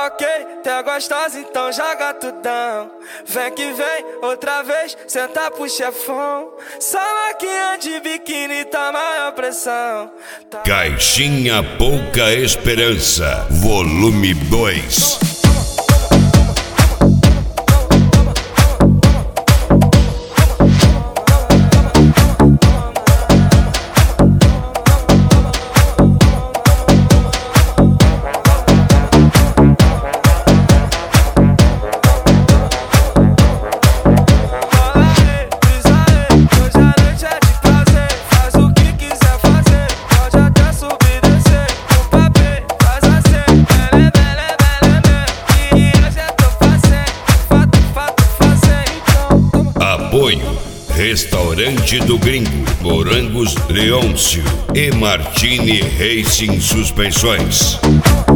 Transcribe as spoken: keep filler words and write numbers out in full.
ok, tá gostosa, então joga tudão. Vem que vem, outra vez, senta pro chefão. Só maquinha de biquíni, tá maior pressão. Tá... Caixinha Pouca Esperança, volume dois. Apoio Restaurante do Gringo, Morangos Leôncio e Martini Racing Suspensões.